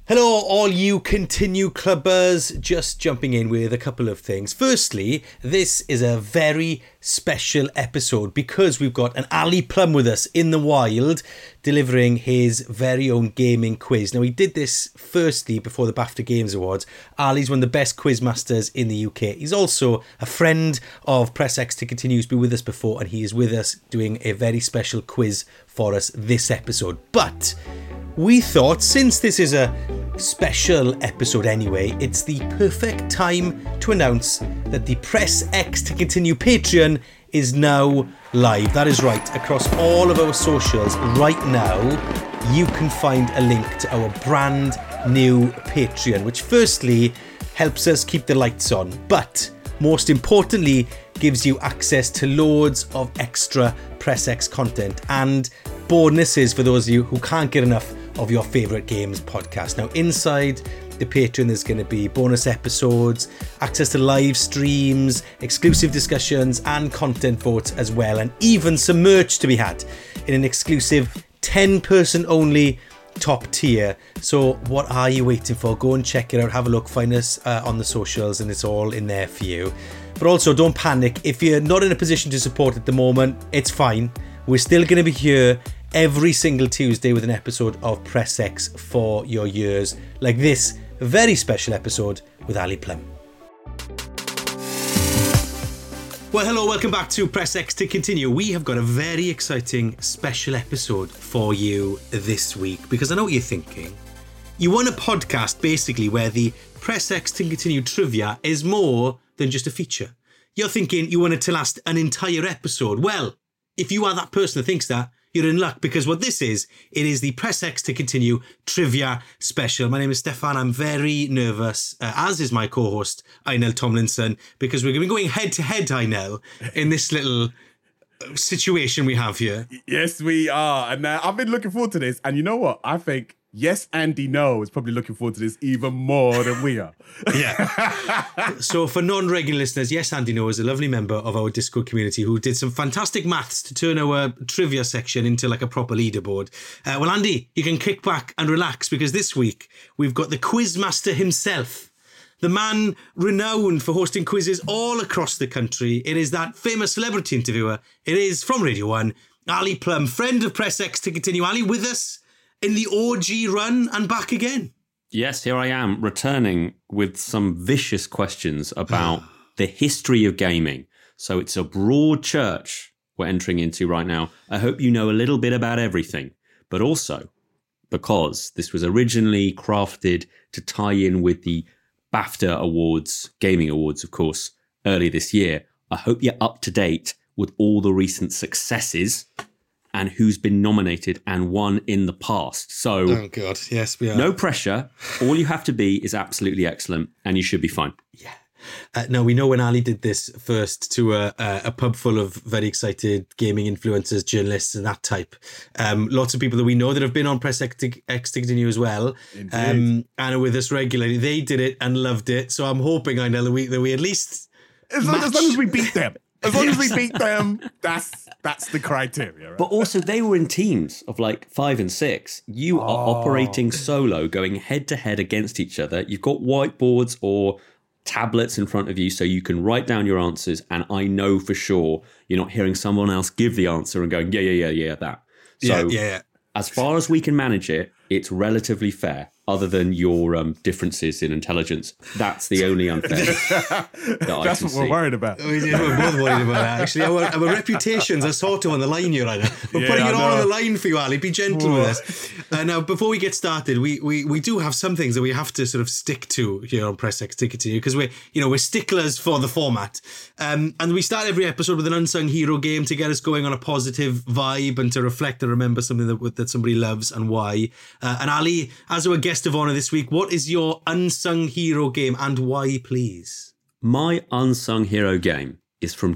Hello, all you Continue Clubbers. Just jumping in with a couple of things. Firstly, this is a very special episode because we've got an Ali Plum with us in the wild delivering his very own gaming quiz. Now, he did this firstly before the BAFTA Games Awards. Ali's one of the best quiz masters in the UK. He's also a friend of Press X to Continue. He's been with us before and he is with us doing a very special quiz for us this episode. But we thought, since this is a special episode anyway, it's the perfect time to announce that the Press X to Continue Patreon is now live. That is right. Across all of our socials right now, you can find a link to our brand new Patreon, which firstly helps us keep the lights on, but most importantly gives you access to loads of extra Press X content and bonuses for those of you who can't get enough of your favourite games podcast. Now, inside the Patreon, there's going to be bonus episodes, access to live streams, exclusive discussions, and content votes as well, and even some merch to be had in an exclusive 10-person only top tier. So what are you waiting for? Go and check it out. Have a look. Find us on the socials, and it's all in there for you. But also, don't panic. If you're not in a position to support at the moment, it's fine. We're still going to be here every single Tuesday with an episode of Press X for your ears, like this very special episode with Ali Plum. Well, hello, welcome back to Press X to Continue. We have got a very exciting special episode for you this week, because I know what you're thinking. You want a podcast basically where the Press X to Continue trivia is more than just a feature. You're thinking you want it to last an entire episode. Well, if you are that person that thinks that, you're in luck, because what this is, it is the Press X to Continue trivia special. My name is Stefan. I'm very nervous, as is my co-host, Einel Tomlinson, because we're going to be going head to head, Einel, in this little situation we have here. Yes, we are. And I've been looking forward to this. And you know what? I think Yes Andy No is probably looking forward to this even more than we are. Yeah. So for non-regular listeners, Yes Andy No is a lovely member of our Discord community who did some fantastic maths to turn our trivia section into like a proper leaderboard. Well, Andy, you can kick back and relax, because this week we've got the quizmaster himself, the man renowned for hosting quizzes all across the country. It is that famous celebrity interviewer. It is from Radio 1, Ali Plum, friend of Press X to Continue. Ali, with us in the OG run and back again. Yes, here I am, returning with some vicious questions about the history of gaming. So it's a broad church we're entering into right now. I hope you know a little bit about everything, but also because this was originally crafted to tie in with the BAFTA Awards, Gaming Awards, of course, early this year. I hope you're up to date with all the recent successes and who's been nominated and won in the past. So, oh God, yes, we are. No pressure. All you have to be is absolutely excellent, and you should be fine. Yeah. Now, we know when Ali did this first to a pub full of very excited gaming influencers, journalists and that type. Lots of people that we know that have been on Press X to Continue as well. And are with us regularly. They did it and loved it. So I'm hoping, I know, that we at least as long as we beat them. As long as we beat them, that's the criteria. Right? But also, they were in teams of like 5 and 6. You are operating solo, going head to head against each other. You've got whiteboards or tablets in front of you so you can write down your answers. And I know for sure you're not hearing someone else give the answer and going, yeah, that. So as far as we can manage it, it's relatively fair. Other than your differences in intelligence, that's the only unfairness That's what we're worried about. We're both worried about that, actually. Our reputations are sort of on the line here, right now. We're putting it all on the line for you, Ali. Be gentle with us. Now, before we get started, we do have some things that we have to sort of stick to here on Press X to Continue, because we're sticklers for the format. And we start every episode with an unsung hero game to get us going on a positive vibe and to reflect and remember something that somebody loves and why. And Ali, as our guest of honor this week, what is your unsung hero game and why, please? My unsung hero game is from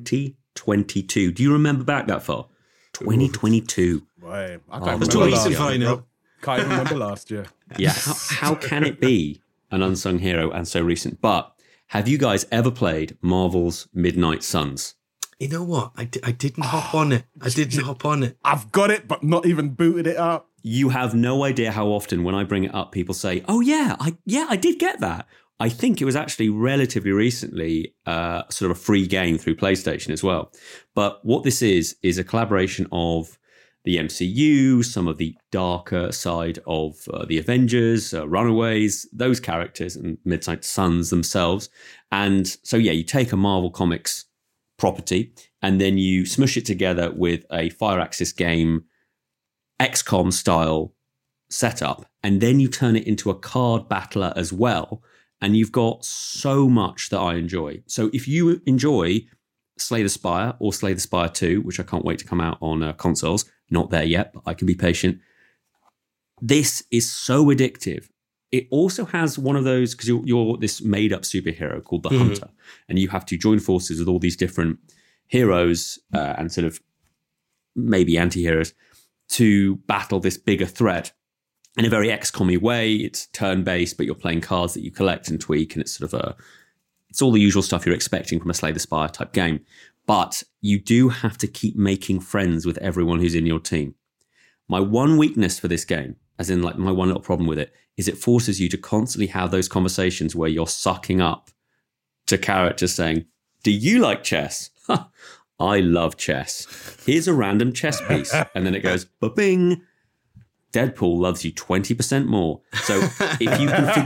2022. Do you remember back that far? 2022. Right. I can't remember. Too recent for I know. Can't even remember last year. Yeah. How can it be an unsung hero and so recent? But have you guys ever played Marvel's Midnight Suns? You know what? I didn't hop on it. I didn't hop on it. I've got it, but not even booted it up. You have no idea how often when I bring it up, people say, "Oh yeah, I did get that." I think it was actually relatively recently, sort of a free game through PlayStation as well. But what this is a collaboration of the MCU, some of the darker side of the Avengers, Runaways, those characters, and Midnight Suns themselves. And so, yeah, you take a Marvel Comics property and then you smush it together with a Firaxis game, XCOM style setup, and then you turn it into a card battler as well. And you've got so much that I enjoy. So if you enjoy Slay the Spire or Slay the Spire 2, which I can't wait to come out on consoles, not there yet, but I can be patient. This is so addictive. It also has one of those, because you're this made-up superhero called the Hunter, and you have to join forces with all these different heroes and sort of maybe anti-heroes to battle this bigger threat in a very XCOM-y way. It's turn-based, but you're playing cards that you collect and tweak, and it's sort of it's all the usual stuff you're expecting from a Slay the Spire type game. But you do have to keep making friends with everyone who's in your team. My one weakness for this game, as in like my one little problem with it, is it forces you to constantly have those conversations where you're sucking up to characters saying, "Do you like chess?" I love chess. Here's a random chess piece. And then it goes, ba-bing. Deadpool loves you 20% more. So if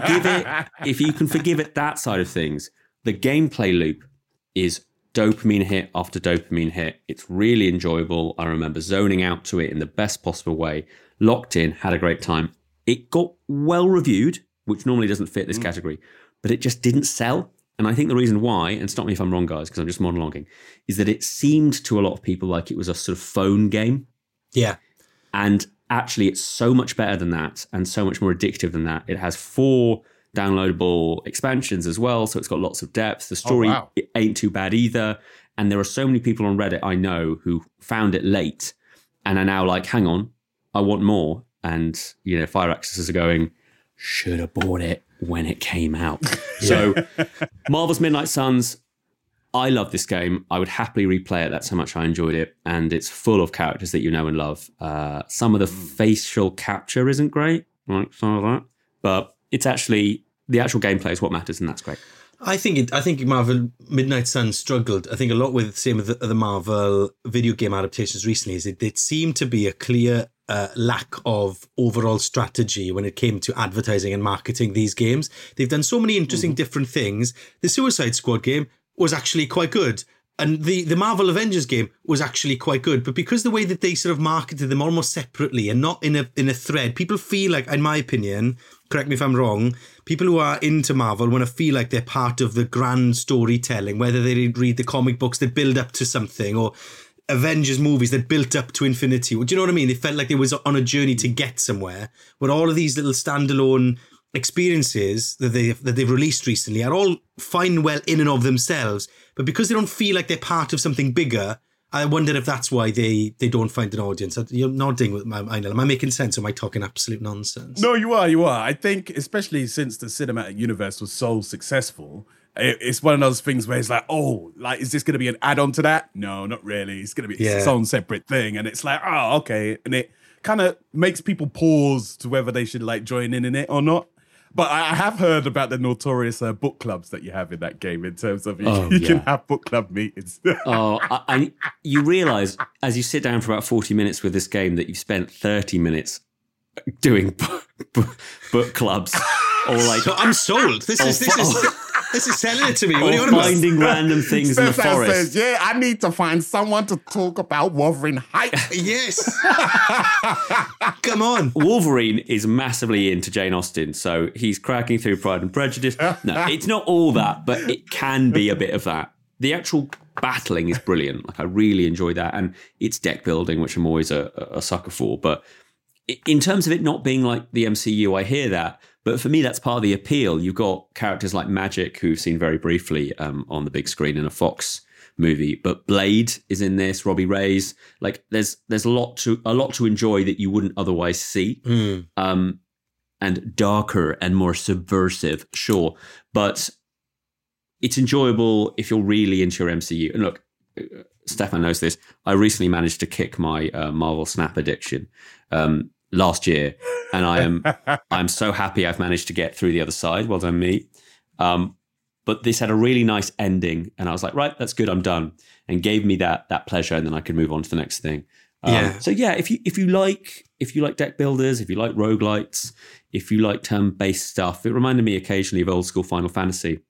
you can forgive it, that side of things, the gameplay loop is dopamine hit after dopamine hit. It's really enjoyable. I remember zoning out to it in the best possible way, locked in, had a great time. It got well reviewed, which normally doesn't fit this category, but it just didn't sell. And I think the reason why, and stop me if I'm wrong, guys, because I'm just monologuing, is that it seemed to a lot of people like it was a sort of phone game. Yeah. And actually, it's so much better than that and so much more addictive than that. It has 4 downloadable expansions as well, so it's got lots of depth. The story it ain't too bad either. And there are so many people on Reddit I know who found it late and are now like, hang on, I want more. And, you know, Firaxis are going, should have bought it when it came out. So Marvel's Midnight Suns, I love this game. I would happily replay it. That's how much I enjoyed it. And it's full of characters that you know and love. Some of the facial capture isn't great, like some of that. But it's actually, the actual gameplay is what matters, and that's great. I think Marvel Midnight Suns struggled. I think a lot with same with the Marvel video game adaptations recently is it seemed to be a clear lack of overall strategy when it came to advertising and marketing these games. They've done so many interesting different things. The Suicide Squad game was actually quite good. And the Marvel Avengers game was actually quite good. But because the way that they sort of marketed them almost separately and not in a thread, people feel like, in my opinion, correct me if I'm wrong, people who are into Marvel want to feel like they're part of the grand storytelling, whether they read the comic books that build up to something or Avengers movies that built up to Infinity War. Do you know what I mean? They felt like they was on a journey to get somewhere. Where all of these little standalone experiences that they've released recently are all fine, well in and of themselves, but because they don't feel like they're part of something bigger, I wonder if that's why they don't find an audience. You're nodding with my mind. Am I making sense or am I talking absolute nonsense? No, you are. I think, especially since the cinematic universe was so successful, it's one of those things where it's like, oh, like, is this going to be an add-on to that? No, not really. It's going to be its own separate thing. And it's like, oh, okay. And it kind of makes people pause to whether they should like join in it or not. But I have heard about the notorious book clubs that you have in that game in terms of you can have book club meetings. You realise as you sit down for about 40 minutes with this game that you've spent 30 minutes doing book clubs. Or like, so I'm sold. This is selling it to me. What do you want finding random things in the forest. Says, I need to find someone to talk about Wuthering Heights. Yes. Come on. Wolverine is massively into Jane Austen, so he's cracking through Pride and Prejudice. No, it's not all that, but it can be a bit of that. The actual battling is brilliant. Like, I really enjoy that. And it's deck building, which I'm always a sucker for. But in terms of it not being like the MCU, I hear that. But for me, that's part of the appeal. You've got characters like Magic, who've seen very briefly on the big screen in a Fox movie. But Blade is in this, Robbie Reyes. Like, there's a lot to enjoy that you wouldn't otherwise see. And darker and more subversive, sure. But it's enjoyable if you're really into your MCU. And look, Stefan knows this. I recently managed to kick my Marvel Snap addiction last year, and I'm so happy I've managed to get through the other side. Well done, me. But this had a really nice ending, and I was like, right, that's good, I'm done, and gave me that pleasure, and then I could move on to the next thing. So yeah, if you like deck builders, if you like roguelites, if you like turn-based stuff, it reminded me occasionally of old school Final Fantasy,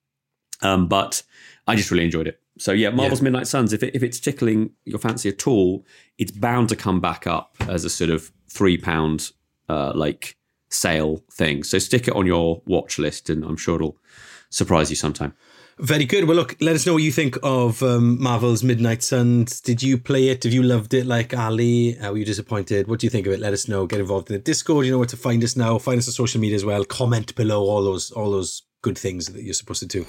but I just really enjoyed it. So yeah, Marvel's Midnight Suns, if it's tickling your fancy at all, it's bound to come back up as a sort of £3 like sale thing. So stick it on your watch list, and I'm sure it'll surprise you sometime. Very good. Well, look, let us know what you think of Marvel's Midnight Suns. Did you play it? Have you loved it like Ali? Were you disappointed? What do you think of it? Let us know. Get involved in the Discord. You know where to find us now. Find us on social media as well. Comment below all those good things that you're supposed to do.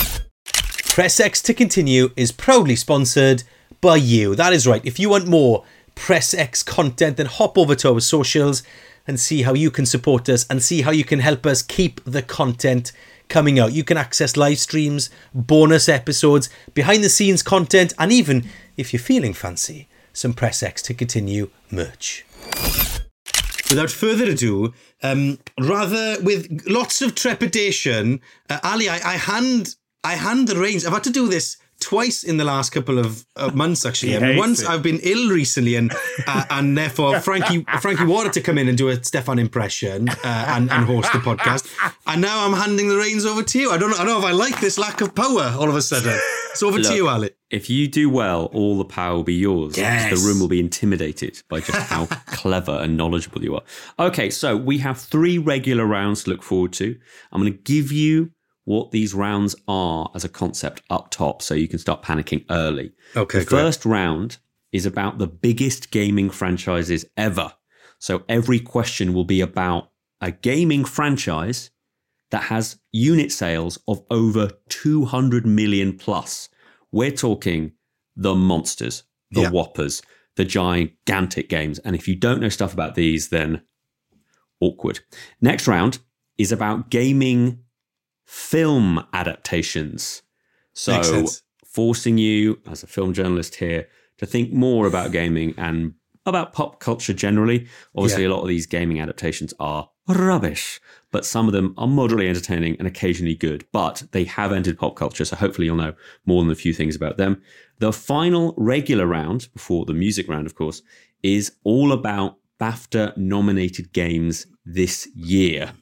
Press X to Continue is proudly sponsored by you. That is right. If you want more Press X content, then hop over to our socials and see how you can support us and see how you can help us keep the content coming out. You can access live streams, bonus episodes, behind the scenes content, and even, if you're feeling fancy, some Press X to Continue merch. Without further ado, rather with lots of trepidation, Ali, I hand the reins. I've had to do this twice in the last couple of months, actually. Once I've been ill recently, and therefore Frankie wanted to come in and do a Stefan impression and host the podcast. And now I'm handing the reins over to you. I don't know if I like this lack of power all of a sudden. It's over to you, Ali. If you do well, all the power will be yours. Yes. The room will be intimidated by just how clever and knowledgeable you are. Okay, so we have 3 regular rounds to look forward to. I'm going to give you what these rounds are as a concept up top, so you can start panicking early. Okay, the first round is about the biggest gaming franchises ever. So every question will be about a gaming franchise that has unit sales of over 200 million plus. We're talking the monsters, the whoppers, the gigantic games. And if you don't know stuff about these, then awkward. Next round is about gaming film adaptations. So forcing you, as a film journalist here, to think more about gaming and about pop culture generally. Obviously, a lot of these gaming adaptations are rubbish, but some of them are moderately entertaining and occasionally good, but they have entered pop culture, so hopefully you'll know more than a few things about them. The final regular round, before the music round, of course, is all about BAFTA-nominated games this year.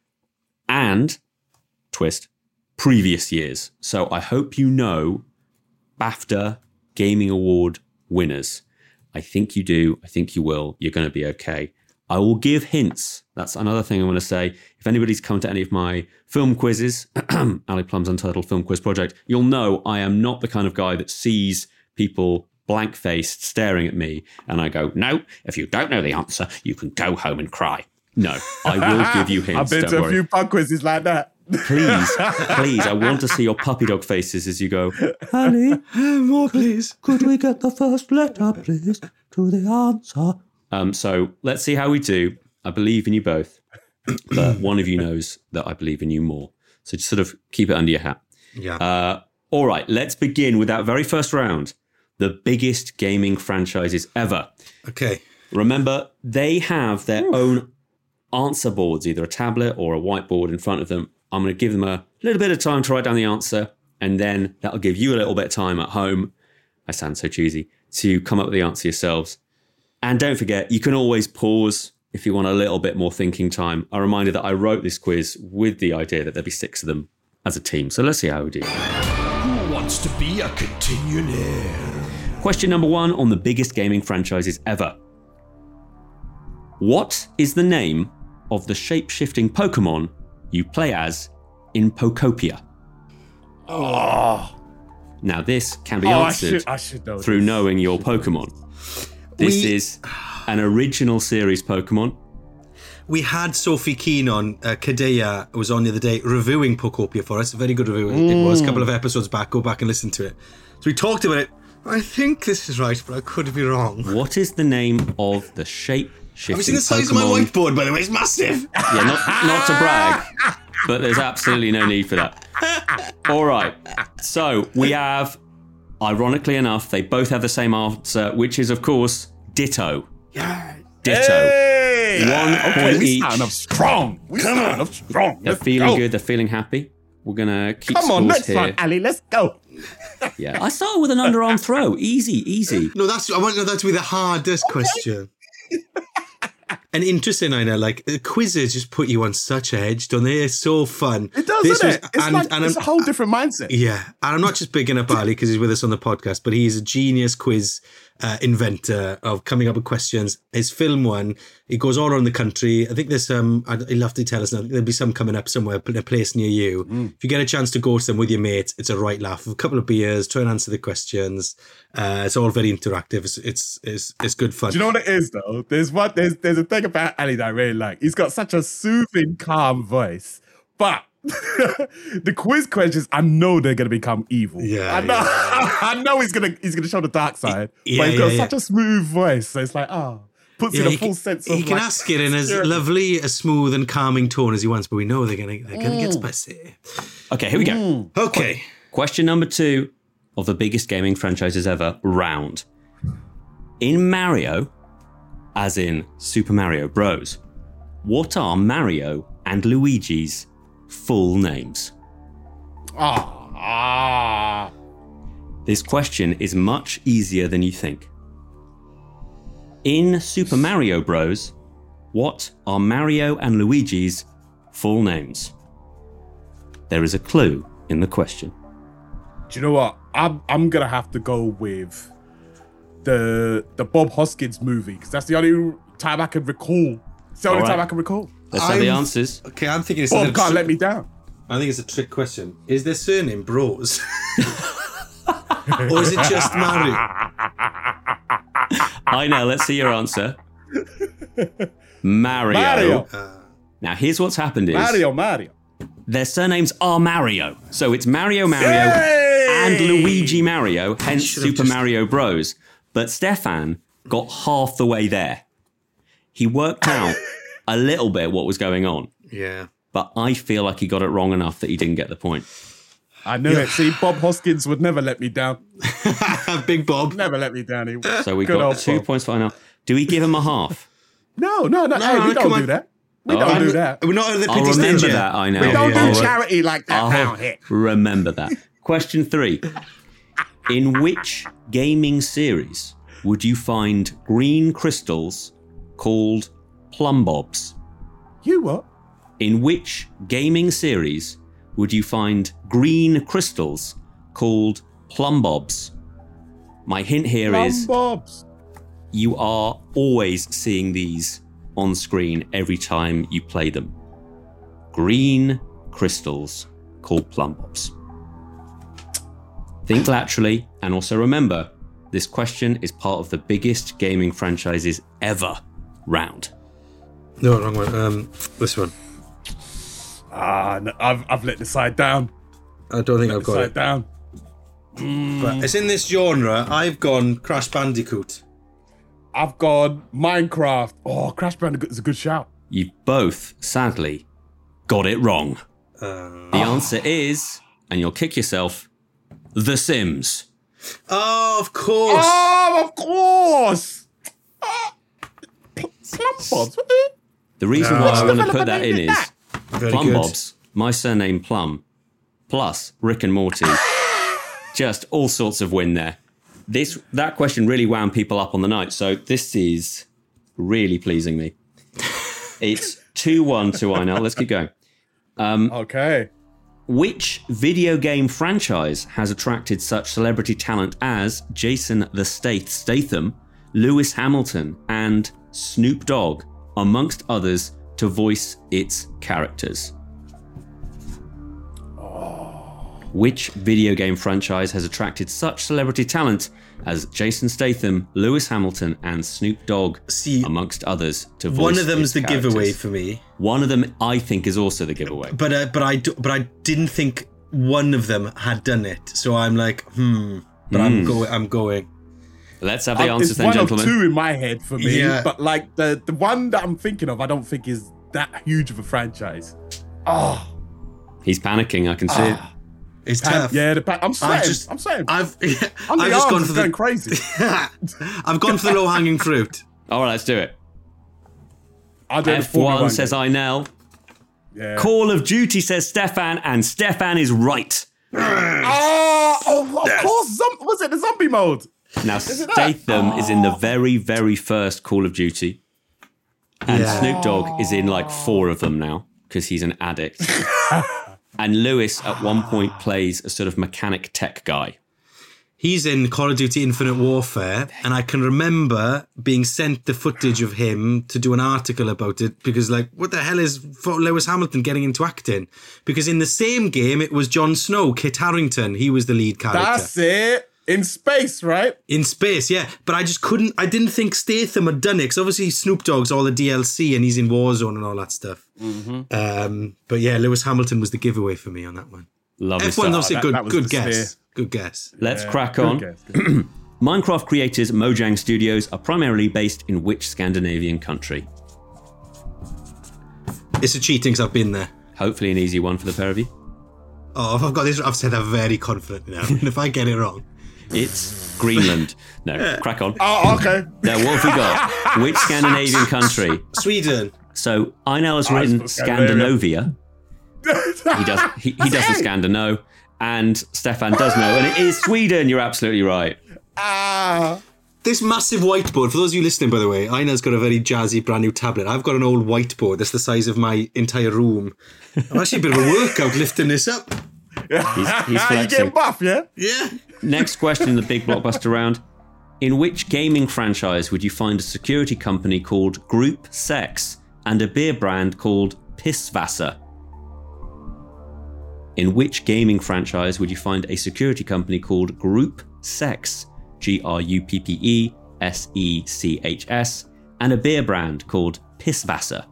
And twist, previous years. So I hope you know BAFTA Gaming Award winners. I think you do. I think you will. You're going to be okay. I will give hints. That's another thing I want to say. If anybody's come to any of my film quizzes, Ali Plum's Untitled Film Quiz Project, you'll know I am not the kind of guy that sees people blank-faced staring at me and I go, no, if you don't know the answer, you can go home and cry. No, I will give you hints. I've been to a few pub quizzes like that. Please, I want to see your puppy dog faces as you go, Ali, more please. Could we get the first letter, please, to the answer? So let's see how we do. I believe in you both, but one of you knows that I believe in you more. So just sort of keep it under your hat. Yeah. All right, let's begin with that very first round. The biggest gaming franchises ever. Okay. Remember, they have their own answer boards, either a tablet or a whiteboard in front of them. I'm going to give them a little bit of time to write down the answer, and then that'll give you a little bit of time at home, I sound so cheesy, to come up with the answer yourselves. And don't forget, you can always pause if you want a little bit more thinking time. A reminder that I wrote this quiz with the idea that there'd be 6 of them as a team. So let's see how we do. Who wants to be a continuaire? Question number 1 on the biggest gaming franchises ever. What is the name of the shape-shifting Pokemon you play as in Pokopia? Oh. Now, this can be answered I should know through this. knowing your Pokemon. This is an original series Pokemon. We had Sophie Keane on, Kadea was on the other day reviewing Pokopia for us. A very good review it was, a couple of episodes back. Go back and listen to it. So we talked about it. I think this is right, but I could be wrong. What is the name of the shape-shifting Pokemon? Have you seen the size of my whiteboard, by the way? It's massive. Yeah, not to brag, but there's absolutely no need for that. All right, so we have Ironically enough, they both have the same answer, which is, of course, Ditto. Yeah. Ditto. Hey! 1 point we each. starting up strong. They're Let's feeling go. good. They're feeling happy. We're going to keep Come on, scores next here. one, Ali. Let's go. Yeah, I started with an underarm throw. Easy. No, I want that to be the hardest question. And interesting, I know, like quizzes just put you on such a edge, don't they? It's so fun. It does, doesn't it? It's a whole different mindset. Yeah, and I'm not just bigging up Ali because he's with us on the podcast, but he's a genius quiz inventor of coming up with questions. His film one, he goes all around the country. I think there's some, he'll have to tell us now, there'll be some coming up somewhere in a place near you. If you get a chance to go to them with your mates, it's a right laugh. A couple of beers, try and answer the questions. It's all very interactive. It's good fun. Do you know what it is though? There's a thing about Ali that I really like. He's got such a soothing, calm voice, but the quiz questions, I know they're gonna become evil. Yeah, I know. I know he's gonna show the dark side. Yeah, but he's got yeah, such a smooth voice, so it's like, puts in a full sense of. He can ask it in as lovely, a smooth and calming tone as he wants, but we know they're gonna get spicy. Okay, here we go. Okay. Question number 2 of the biggest gaming franchises ever, round. In Mario, as in Super Mario Bros., what are Mario and Luigi's full names? This question is much easier than you think. In Super Mario Bros., what are Mario and Luigi's full names? There is a clue in the question. Do you know what? I'm gonna have to go with the Bob Hoskins movie because that's the only time I can recall. It's the only time I can recall. Let's have the answers. Okay, I'm thinking it's Bob can't let me down. I think it's a trick question. Is their surname Bros? Or is it just Mario? I know, let's see your answer. Mario. Now, here's what's happened is Mario. their surnames are Mario. So it's Mario and Luigi Mario, hence Super Mario Bros. But Stefan got half the way there. He worked out a little bit what was going on. Yeah. But I feel like he got it wrong enough that he didn't get the point. I knew it. See, Bob Hoskins would never let me down. Big Bob. Never let me down. So we got 2 points for now. Do we give him a half? No. Hey, we don't do that. We don't do that. We're not at the I'll pity remember stage yet. that, I know. We don't I'll do charity like that down here. Remember that. Question 3. In which gaming series would you find green crystals called plumb bobs? You what? In which gaming series would you find green crystals called plumb bobs? My hint here is Bobs. you are always seeing these on screen every time you play them. Green crystals called plumb bobs. Think laterally, and also remember, this question is part of the biggest gaming franchises ever round. No, wrong one. This one. No, I've let the side down. I don't think I've got Side it. down. But it's in this genre. I've gone Crash Bandicoot. I've gone Minecraft. Oh, Crash Bandicoot is a good shout. You both, sadly, got it wrong. The answer is, and you'll kick yourself, The Sims. Oh, of course. Oh, of course. Plum Bobs. The reason why I want to put that in is Very Plum good. Bobs, my surname Plum, plus Rick and Morty. Just all sorts of win there. That question really wound people up on the night, so this is really pleasing me. It's 2-1 to I now. Let's keep going. Okay. Which video game franchise has attracted such celebrity talent as Jason the Statham, Lewis Hamilton, and Snoop Dogg, amongst others, to voice its characters? Which video game franchise has attracted such celebrity talent as Jason Statham, Lewis Hamilton, and Snoop Dogg, amongst others, to voice One of them's its the characters? giveaway for me. One of them, I think, is also the giveaway. But I didn't think one of them had done it. So I'm like, But I'm going. Let's have the answers It's then, one gentlemen. of two in my head for me. Yeah. But like the one that I'm thinking of, I don't think is that huge of a franchise. He's panicking, I can see it. It's tough. Yeah, I'm sweating. I've just going crazy. I've gone for the low-hanging fruit. All right, let's do it. F1 says Einel. Yeah. Call of Duty says Stefan, and Stefan is right. Of course. Was it the zombie mode? Now, Statham is in the very, very first Call of Duty. And Snoop Dogg is in like 4 of them now because he's an addict. And Lewis at one point plays a sort of mechanic tech guy. He's in Call of Duty Infinite Warfare, and I can remember being sent the footage of him to do an article about it because, like, what the hell is Lewis Hamilton getting into acting? Because in the same game, it was Jon Snow, Kit Harington. He was the lead character. That's it. In space, right? In space, yeah. But I didn't think Statham had done it, because obviously Snoop Dogg's all the DLC and he's in Warzone and all that stuff. Mm-hmm. But yeah, Lewis Hamilton was the giveaway for me on that one. Lovely F1, stuff. obviously, good guess. Good guess. Let's crack on. Minecraft creators Mojang Studios are primarily based in which Scandinavian country? It's a cheating because I've been there. Hopefully an easy one for the pair of you. Oh, if I've got this, I've said that very confidently now. And if I get it wrong... It's Greenland. No, crack on. Oh, okay. Now, what have we got? Which Scandinavian country? Sweden. So, Einel has written Scandinavia. He does the Scandino. And Stefan does know. And it is Sweden. You're absolutely right. This massive whiteboard, for those of you listening, by the way, Einel's got a very jazzy brand new tablet. I've got an old whiteboard that's the size of my entire room. I'm actually a bit of a workout lifting this up. He's flexing. You getting buff, yeah? Yeah. Next question in the big blockbuster round. In which gaming franchise would you find a security company called Group Sex and a beer brand called Pisswasser? In which gaming franchise would you find a security company called Group Sex, GRUPPESECHS, and a beer brand called Pisswasser?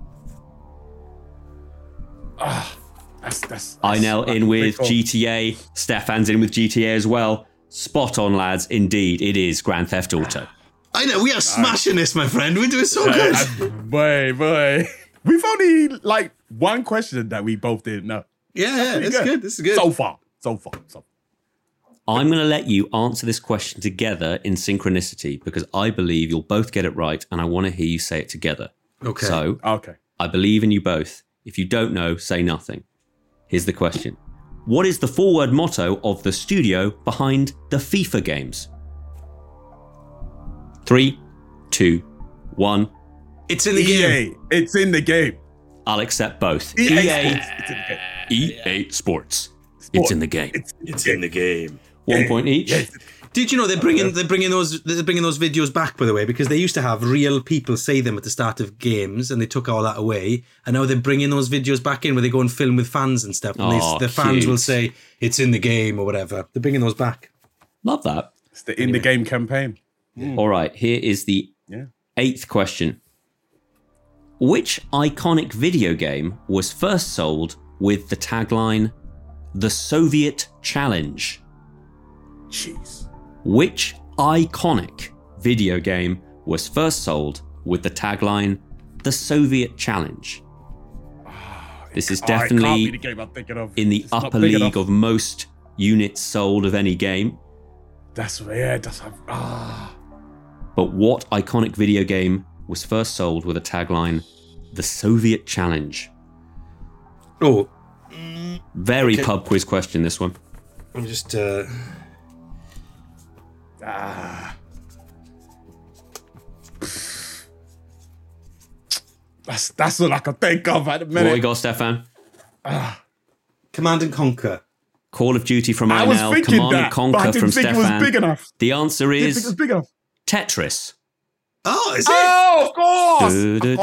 That's Einel in with GTA. Stefan's in with GTA as well. Spot on, lads. Indeed, it is Grand Theft Auto. I know, we are smashing this, my friend. We're doing so good. Boy. We've only, like, one question that we both didn't know. Yeah, it's good. This is good. So far. I'm going to let you answer this question together in synchronicity because I believe you'll both get it right and I want to hear you say it together. Okay. So, I believe in you both. If you don't know, say nothing. Here's the question. What is the 4-word motto of the studio behind the FIFA games? 3, 2, 1. It's in the game. It's in the game. I'll accept both. EA. It's in the game. EA Sports. It's in the game. It's in the game. 1 point each. Yes. Did you know they're bringing those videos back, by the way, because they used to have real people say them at the start of games and they took all that away, and now they're bringing those videos back in where they go and film with fans and stuff, and the fans will say it's in the game or whatever. They're bringing those back. Love that. It's the in the game campaign. All right, here is the 8th question. Which iconic video game was first sold with the tagline "The Soviet Challenge"? Jeez. Which iconic video game was first sold with the tagline "The Soviet Challenge"? This is definitely in the upper league of most units sold of any game. But what iconic video game was first sold with a tagline "The Soviet Challenge"? Oh. Very pub quiz question, this one. I'm just... That's all I can think of at the minute. What you got, Stefan? Command and Conquer. Call of Duty from I was Einel. thinking Command that, and Conquer but I didn't from think Stefan. it was big enough. The answer Didn't think is it was big enough. Tetris. Oh, is it? Oh, of course.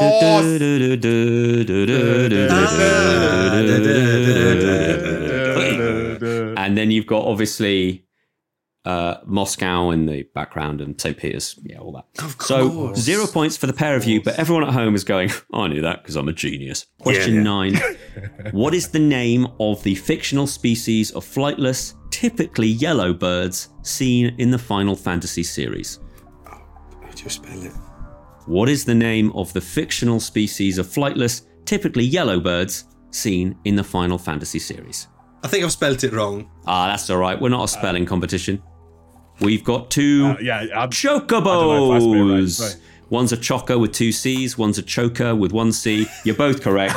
And then you've got obviously Moscow in the background and St. Peter's, all that. So 0 points for the pair of you, but everyone at home is going, I knew that because I'm a genius. Question 9. What is the name of the fictional species of flightless, typically yellow birds seen in the Final Fantasy series? How do you spell it? What is the name of the fictional species of flightless, typically yellow birds seen in the Final Fantasy series? I think I've spelt it wrong. That's all right. We're not a spelling competition. We've got two chocobos. Right. One's a choco with 2 C's. One's a choker with 1 C. You're both correct.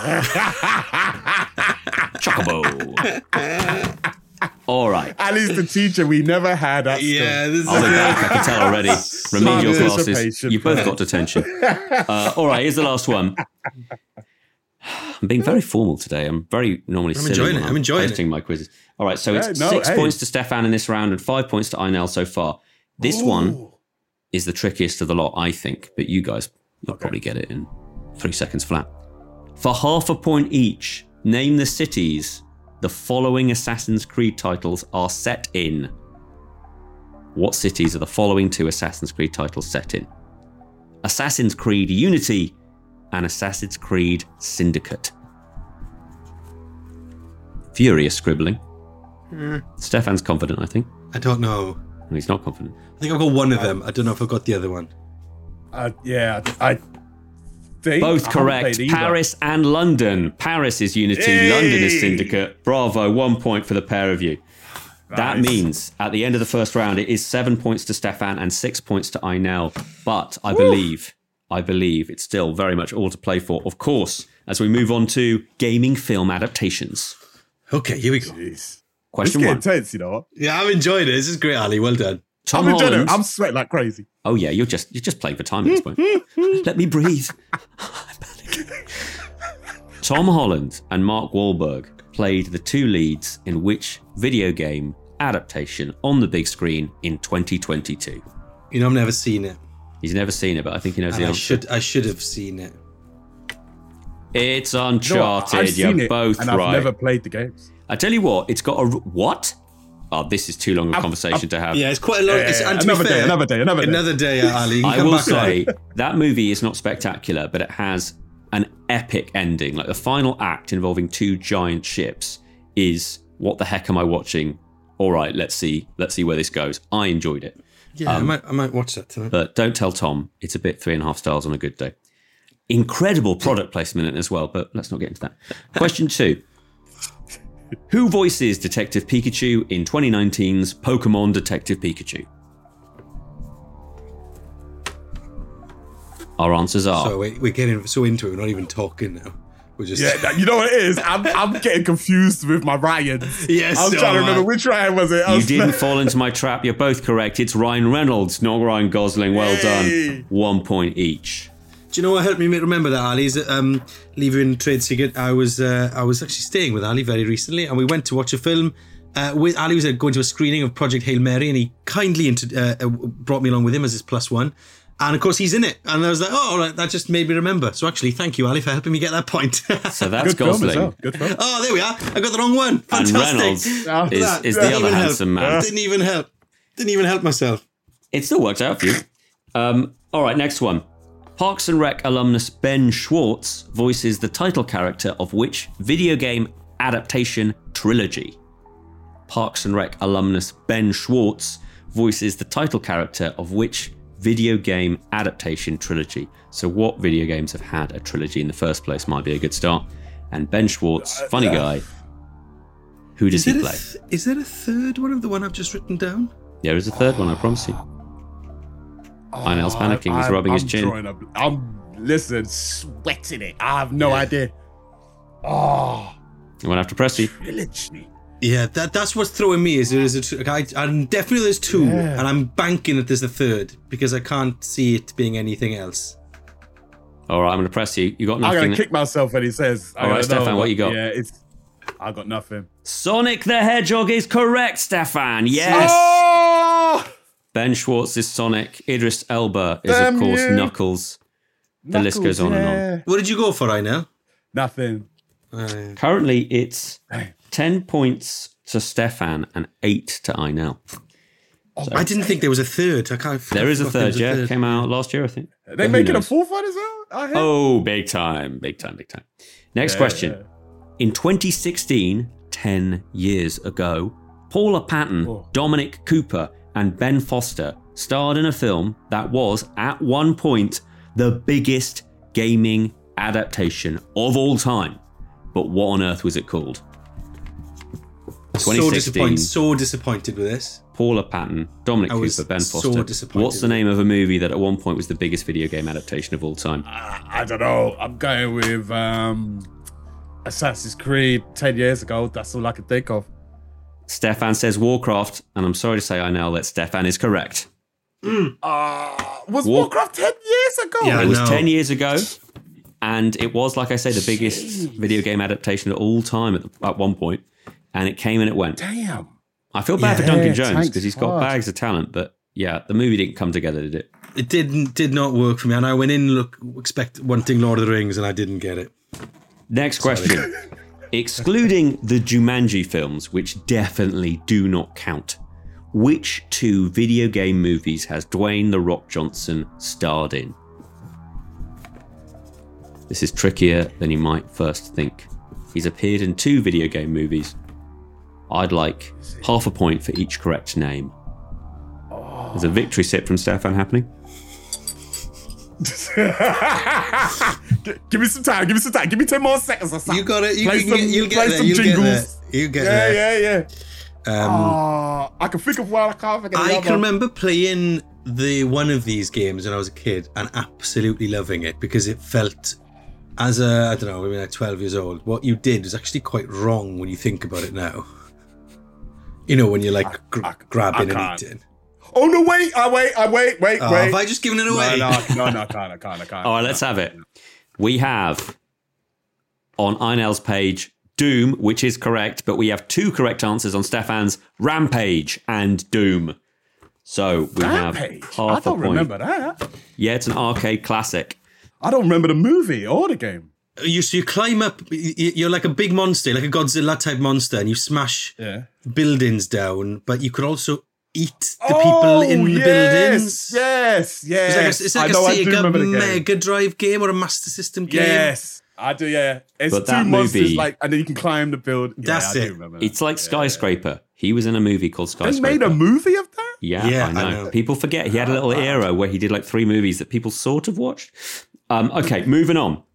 Chocobo. All right. Ali's the teacher we never had at school. Yeah, this is I'll be back. I can tell already. Remedial classes. Anticipation. You've both got detention. All right, here's the last one. I'm being very formal today. I'm very normally silly when I'm hosting my quizzes. All right, so it's 6 points to Stefan in this round and 5 points to Einel so far. This one is the trickiest of the lot, I think, but you guys will probably get it in 3 seconds flat. For half a point each, name the cities the following Assassin's Creed titles are set in. What cities are the following 2 Assassin's Creed titles set in? Assassin's Creed Unity and Assassin's Creed Syndicate. Furious scribbling. Stefan's confident, I think. I don't know. No, he's not confident. I think I've got one of them. I don't know if I've got the other one. I think both correct. Paris and London. Paris is Unity, London is Syndicate. Bravo, 1 point for the pair of you. Nice. That means at the end of the first round, it is 7 points to Stefan and 6 points to Einel. But I believe it's still very much all to play for. Of course, as we move on to gaming film adaptations. Okay, here we go. Jeez. Question it's 1. Intense, you know what? Yeah, I'm enjoying it. This is great, Ali. Well done. Tom Holland. I'm sweating like crazy. Oh yeah, you're just playing for time at this point. Let me breathe. Tom Holland and Mark Wahlberg played the 2 leads in which video game adaptation on the big screen in 2022? You know, I've never seen it. He's never seen it, but I think he knows the answer. I should have seen it. It's Uncharted. I've seen You're it, both and right. I've never played the games. I tell you what, it's got a what? Oh, this is too long a conversation to have. Yeah, it's quite a long. Another day, Ali. Ali. I will say that movie is not spectacular, but it has an epic ending. Like the final act involving 2 giant ships is what the heck am I watching? All right, let's see where this goes. I enjoyed it. Yeah, I might watch that tonight. But don't tell Tom. It's a bit 3.5 stars on a good day. Incredible product placement in it as well, but let's not get into that. Question 2. Who voices Detective Pikachu in 2019's Pokemon Detective Pikachu? Our answers are... So we're getting so into it, we're not even talking now. We're just... Yeah, you know what it is? I'm getting confused with my Ryans. Yes, I was trying to remember which Ryan was it. You didn't fall into my trap. You're both correct. It's Ryan Reynolds, not Ryan Gosling. Well done. 1 point each. Do you know what helped me remember that, Ali? Is that, leaving Trade Secret, I was actually staying with Ali very recently, and we went to watch a film. With Ali was going to a screening of Project Hail Mary, and he kindly brought me along with him as his +1. And of course, he's in it. And I was like, oh, all right, that just made me remember. So actually, thank you, Ali, for helping me get that point. So that's Gosling. Good film. Oh, there we are. I got the wrong one. Fantastic. And Reynolds is the other handsome man. Didn't even help myself. It still works out for you. All right, next one. Parks and Rec alumnus Ben Schwartz voices the title character of which video game adaptation trilogy? Parks and Rec alumnus Ben Schwartz voices the title character of which video game adaptation trilogy? So what video games have had a trilogy in the first place might be a good start. And Ben Schwartz, funny guy, who does he play? Is there a third one of the one I've just written down? There is a third one, I promise you. Einel's panicking, he's rubbing his chin. I'm sweating it. I have no idea. Oh, I'm going to have to press you. Trilogy. Yeah, that's what's throwing me. I'm definitely there's 2, and I'm banking that there's a third because I can't see it being anything else. All right, I'm going to press you. You got nothing. I'm going to kick myself when he says. All right, Stefan, what you got? Yeah, I got nothing. Sonic the Hedgehog is correct, Stefan. Yes. Oh! Ben Schwartz is Sonic. Idris Elba is, of course, Knuckles. The list goes on and on. What did you go for, Einel? Nothing. Currently, it's 10 points to Stefan and 8 to Einel. So, I didn't think there was a third. There is a third, yeah. Came out last year, I think. Are they making a 4th one as well? Oh, big time. Next question. Yeah. In 2016, 10 years ago, Paula Patton, Dominic Cooper, and Ben Foster starred in a film that was, at one point, the biggest gaming adaptation of all time. But what on earth was it called? so disappointed with this. Paula Patton, Dominic Cooper, Ben Foster. So disappointed. What's the name of a movie that at one point was the biggest video game adaptation of all time? I don't know. I'm going with Assassin's Creed 10 years ago. That's all I can think of. Stefan says Warcraft, and I'm sorry to say I know that Stefan is correct. Was Warcraft 10 years ago? Yeah, it was 10 years ago. And it was, like I say, the biggest video game adaptation of all time at one point. And it came and it went. Damn. I feel bad for Duncan Jones because he's got bags of talent. But yeah, the movie didn't come together, did it? It did not work for me. And I went in wanting Lord of the Rings and I didn't get it. Next question. Excluding the Jumanji films, which definitely do not count, which 2 video game movies has Dwayne "The Rock" Johnson starred in? This is trickier than you might first think. He's appeared in 2 video game movies. I'd like half a point for each correct name. There's a victory sip from Stefan happening. Give me some time. Give me 10 more seconds or something. You got it. You'll get there. You get there. Yeah. I can think of one. I can't think of I can remember playing one of these games when I was a kid and absolutely loving it because it felt, as I don't know, maybe like 12 years old, what you did was actually quite wrong when you think about it now. You know, when you're like grabbing and eating. Oh no! Wait! Wait! Have I just given it away? No, I can't. All right, let's have it. We have on Einel's page Doom, which is correct, but we have 2 correct answers on Stefan's Rampage and Doom. So we have half a point. I don't remember that. Yeah, it's an arcade classic. I don't remember the movie or the game. You climb up. You're like a big monster, like a Godzilla type monster, and you smash buildings down. But you could also eat the people in the buildings. Yes. It's like a Sega Mega Drive game or a Master System game. Yes, I do. Yeah, it's but 2 monsters, and then you can climb the building. That's it. It's like Skyscraper. He was in a movie called Skyscraper. They made a movie of that? Yeah, I know. People forget he had a little era where he did like 3 movies that people sort of watched. Okay, moving on.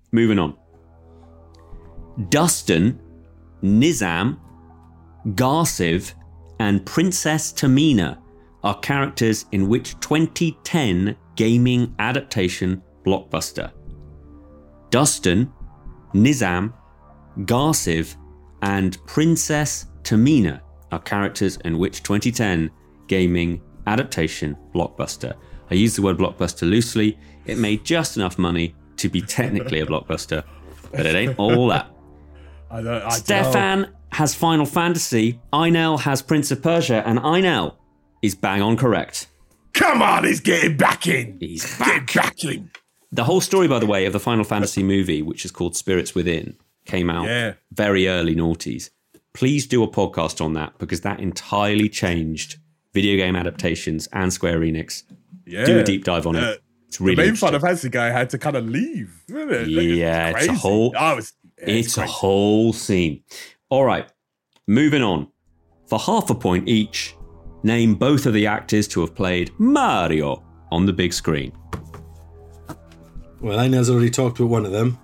Dustin, Nizam, Garciv, and Princess Tamina are characters in which 2010 gaming adaptation blockbuster? Dustin, Nizam, Garciv, and Princess Tamina are characters in which 2010 gaming adaptation blockbuster. I use the word blockbuster loosely. It made just enough money to be technically a blockbuster, but it ain't all that. Stefan has Final Fantasy, Einel has Prince of Persia, and Einel is bang on correct. Come on, he's getting back in. He's back in. The whole story, by the way, of the Final Fantasy movie, which is called Spirits Within, came out very early noughties. Please do a podcast on that because that entirely changed video game adaptations and Square Enix. Yeah. Do a deep dive on it. It's really the main Final Fantasy guy had to kind of leave. Yeah, it's a whole... It's a whole scene. All right, moving on. For half a point each, name both of the actors to have played Mario on the big screen. Well, Einel's already talked about one of them.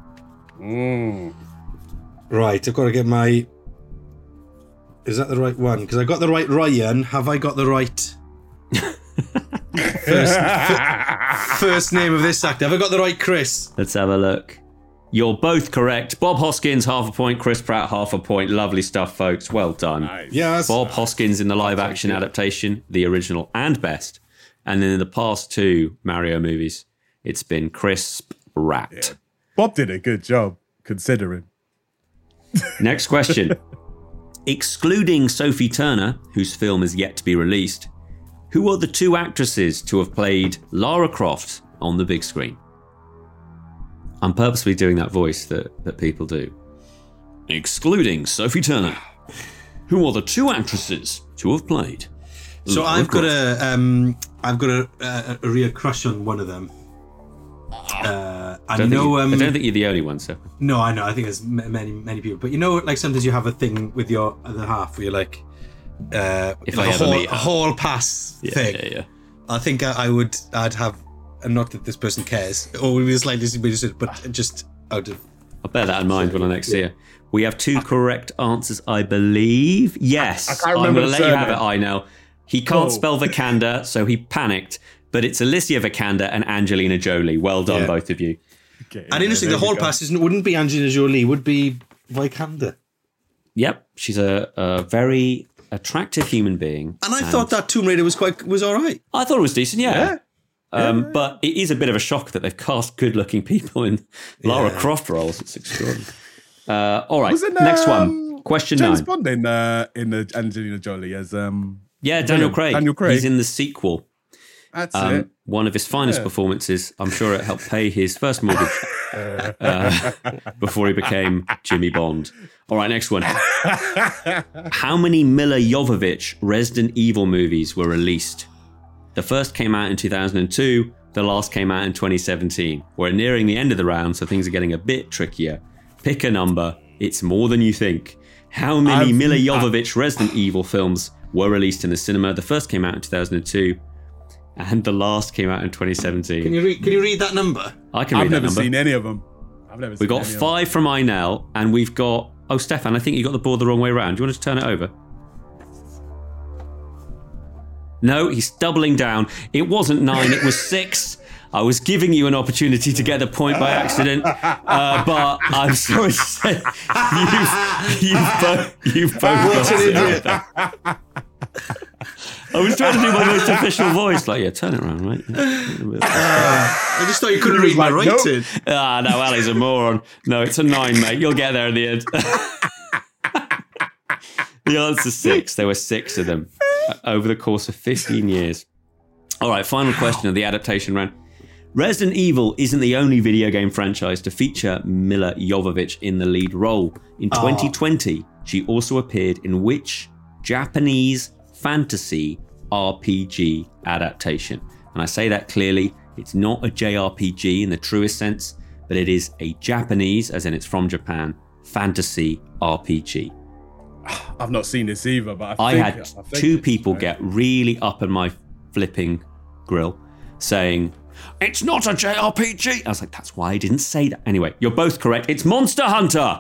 Right, I've got to get my... Is that the right one? Because I got the right Ryan. Have I got the right... first name of this actor? Have I got the right Chris? Let's have a look. You're both correct. Bob Hoskins, half a point. Chris Pratt, half a point. Lovely stuff, folks. Well done. Nice. Yes. Bob Hoskins in the live-action adaptation, the original and best. And then in the past 2 Mario movies, it's been Chris Pratt. Yeah. Bob did a good job, considering. Next question. Excluding Sophie Turner, whose film is yet to be released, who are the 2 actresses to have played Lara Croft on the big screen? I'm purposely doing that voice that people do. Excluding Sophie Turner, who are the 2 actresses to have played? So Lara Croft. I've got a real crush on one of them. I don't think you're the only one, sir. No, I know. I think there's many people. But you know, like sometimes you have a thing with your other half where you're like, if like I ever meet a hall pass thing. Yeah. I think I'd have, and not that this person cares, or would be slightly disappointed, but just out of I'll bear that in mind when I next see her. We have 2 correct answers, I believe. Yes. I can't remember I'm going to the let you have it, surname. Einel. He can't spell Vikander, so he panicked. But it's Alicia Vikander and Angelina Jolie. Well done, both of you. Okay, And interesting, the hall pass wouldn't be Angelina Jolie, would be Vikander. Yep. She's a very attractive human being. And I thought that Tomb Raider was all right. I thought it was decent, yeah. But it is a bit of a shock that they've cast good-looking people in Lara Croft roles. It's extraordinary. All right, next one. Question James 9. Bond in the Angelina Jolie as Daniel Craig. Daniel Craig. He's in the sequel. That's it. One of his finest performances. I'm sure it helped pay his first mortgage before he became Jimmy Bond. All right, next one. How many Milla Jovovich Resident Evil movies were released? The first came out in 2002. The last came out in 2017. We're nearing the end of the round, so things are getting a bit trickier. Pick a number. It's more than you think. How many Milla Jovovich Resident Evil films were released in the cinema? The first came out in 2002, and the last came out in 2017. Can you read that number? I can read that number. I've never seen any of them. We've got 5 from Einel, and we've got... Oh, Stefan, I think you got the board the wrong way around. Do you want to turn it over? No, he's doubling down. It wasn't 9, it was 6. I was giving you an opportunity to get the point by accident, but I'm sorry to say, you've both got it. I was trying to do my most official voice, like, turn it around, right? I just thought you couldn't read my writing. Nope. No, Ali's a moron. No, it's a 9, mate. You'll get there in the end. The answer's 6. There were 6 of them over the course of 15 years. All right, final question of the adaptation round. Resident Evil isn't the only video game franchise to feature Milla Jovovich in the lead role. In 2020, she also appeared in which Japanese fantasy RPG adaptation? And I say that clearly, it's not a JRPG in the truest sense, but it is a Japanese, as in it's from Japan, fantasy RPG. I've not seen this either, but I had 2 people get really up in my flipping grill saying, it's not a JRPG. I was like, that's why I didn't say that. Anyway, you're both correct. It's Monster Hunter.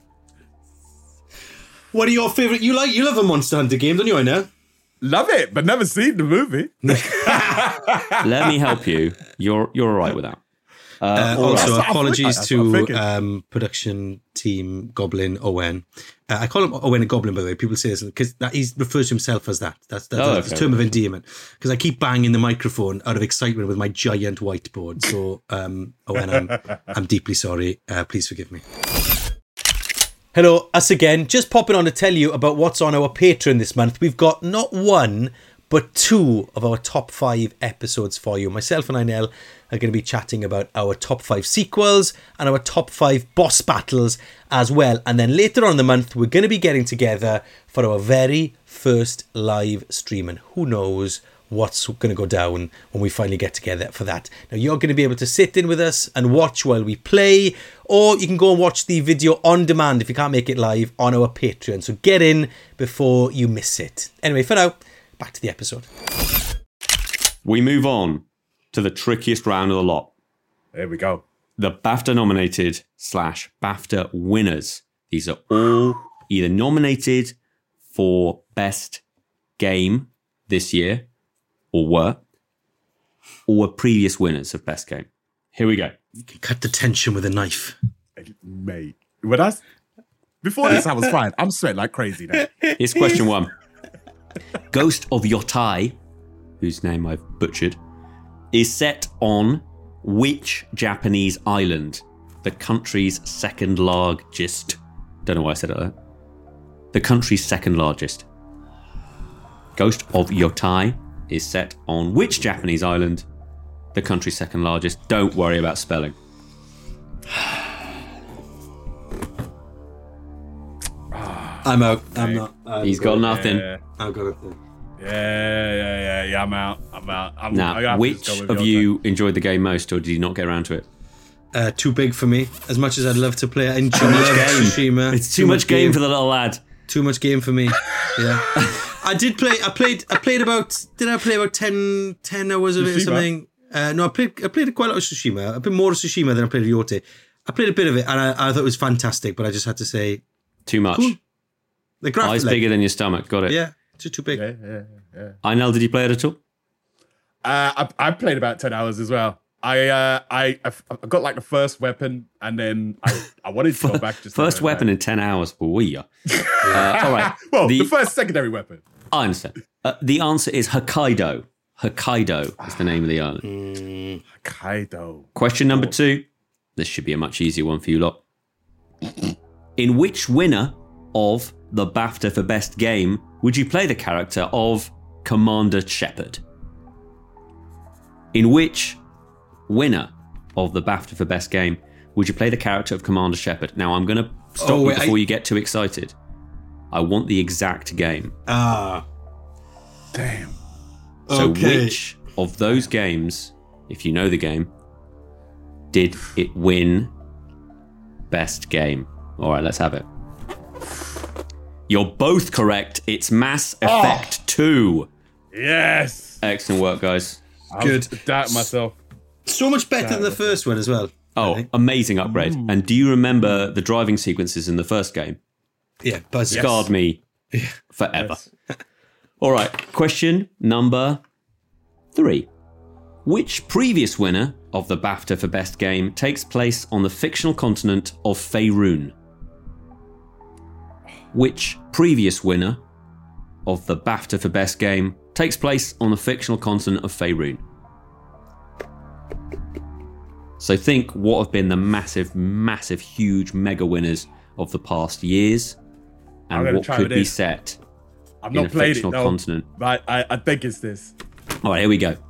What are your favourite... You love a Monster Hunter game, don't you, I know? Love it, but never seen the movie. Let me help you. You're all right with that. Also, apologies to to production team Goblin Owen. I call him Owen a Goblin, by the way. People say this because he refers to himself as that. That's the term of endearment. Because I keep banging the microphone out of excitement with my giant whiteboard. So, Owen, I'm deeply sorry. Please forgive me. Hello, us again. Just popping on to tell you about what's on our Patreon this month. We've got not 1, but 2 of our top 5 episodes for you. Myself and Einel are going to be chatting about our top 5 sequels and our top 5 boss battles as well. And then later on in the month, we're going to be getting together for our very first live stream. And who knows what's going to go down when we finally get together for that. Now, you're going to be able to sit in with us and watch while we play, or you can go and watch the video on demand if you can't make it live on our Patreon. So get in before you miss it. Anyway, for now, back to the episode. We move on to the trickiest round of the lot. There we go. The BAFTA nominated / BAFTA winners. These are all either nominated for best game this year, or were previous winners of best game. Here we go. You can cut the tension with a knife. Mate. Before this, I was fine. I'm sweating like crazy now. Here's question 1. Ghost of Yotai, whose name I've butchered, is set on which Japanese island? The country's second largest. Don't know why I said it like that. The country's second largest. Ghost of Yotai is set on which Japanese island? The country's second largest. Don't worry about spelling. I'm out. I'm not. He's got nothing. Yeah. I've got nothing. Yeah. I'm out. Now, which of you enjoyed the game most, or did you not get around to it? Too big for me. As much as I'd love to play it, I enjoy Tsushima. It's too much game for the little lad. Too much game for me. Yeah. I did play. I played about. Did I play about 10 hours of it or something? No, I played quite a lot of Tsushima. A bit more of Tsushima than I played Yote. I played a bit of it, and I thought it was fantastic, but I just had to say... Too much. Cool. The graphics... Eyes bigger than your stomach. Got it. Yeah, too big. Yeah. Einel, did you play it at all? I played about 10 hours as well. I got like the first weapon, and then I wanted to go back. First weapon in 10 hours. All right. Well, the first secondary weapon. I understand. The answer is Hokkaido. Hokkaido is the name of the island. Hokkaido. Question number 2. This should be a much easier one for you lot. In which winner of the BAFTA for Best Game would you play the character of Commander Shepard? In which winner of the BAFTA for Best Game would you play the character of Commander Shepard? Now, I'm going to stop you before you get too excited. I want the exact game. Ah. Damn. So Okay. which of those games, if you know the game, did it win Best Game? All right, let's have it. You're both correct. It's Mass Effect 2. Yes. Excellent work, guys. Good. I doubt myself. So much better than the first one as well. Oh, amazing upgrade. And do you remember the driving sequences in the first game? Yeah, Buzz. Scarred me forever. All right, question number 3. Which previous winner of the BAFTA for Best Game takes place on the fictional continent of Faerun? Which previous winner of the BAFTA for Best Game takes place on the fictional continent of Faerun? So think what have been the massive, huge mega winners of the past years, and what could be set I've in a not played it, fictional though. continent. But I think it's this. All right, here we go.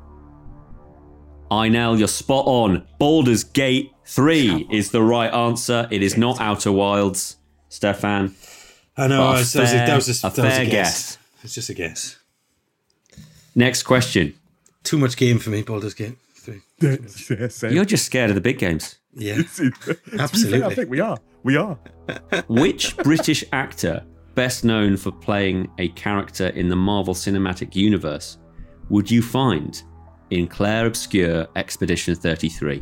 Einel, you're spot on. Baldur's Gate 3 is the right answer. It is not Outer Wilds. Stefan, I know. a fair guess. guess. It's just a guess. Next question. Too much game for me, Baldur's Gate 3. Yeah, same. You're just scared of the big games. Yeah, To be fair, absolutely. I think we are. Which British actor, best known for playing a character in the Marvel Cinematic Universe, would you find in Clair Obscur Expedition 33?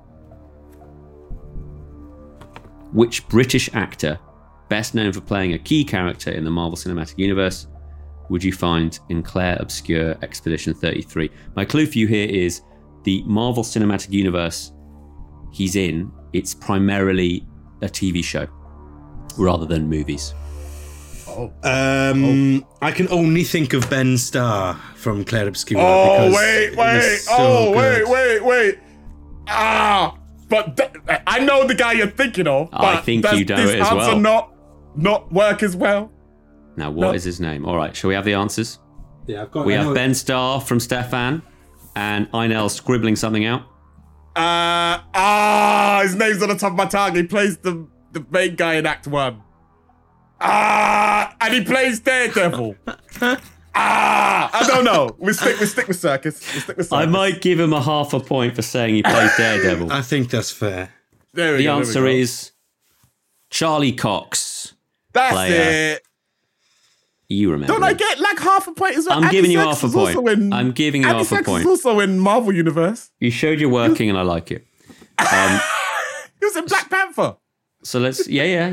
Which British actor, best known for playing a key character in the Marvel Cinematic Universe, would you find in Clair Obscur Expedition 33? My clue for you here is the Marvel Cinematic Universe he's in, it's primarily a TV show rather than movies. I can only think of Ben Starr from Clair Obscur. Oh, because wait. But I know the guy you're thinking of. But I think you know it as well. Does this answer not work as well? Now, what is his name? All right, shall we have the answers? Yeah, I've got. We have Ben Starr from Stefan and Einel scribbling something out. His name's on the top of my tongue. He plays the main guy in Act 1. And he plays Daredevil. I don't know. We stick with Circus. I might give him a half a point for saying he plays Daredevil. I think that's fair. The answer is Charlie Cox. That's player. it. You remember. Don't I get like half a point as well? I'm Andy giving you Serkis half a is point. also in- I'm giving you Andy half a Serkis point. is also in Marvel Universe. You showed your working and I like it. He was in Black Panther. So let's... Yeah.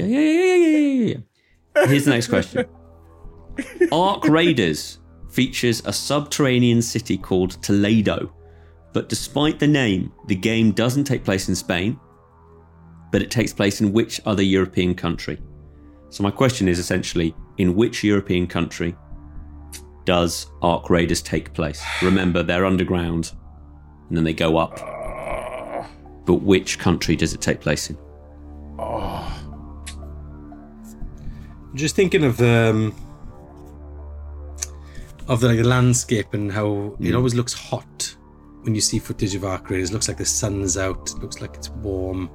Here's the next question. Ark Raiders features a subterranean city called Toledo, but despite the name, the game doesn't take place in Spain, but it takes place in which other European country? So my question is essentially, in which European country does Ark Raiders take place? Remember, they're underground and then they go up. But which country does it take place in? I'm just thinking of the like, landscape and how it always looks hot when you see footage of Ark Raiders. It looks like the sun's out. It looks like it's warm.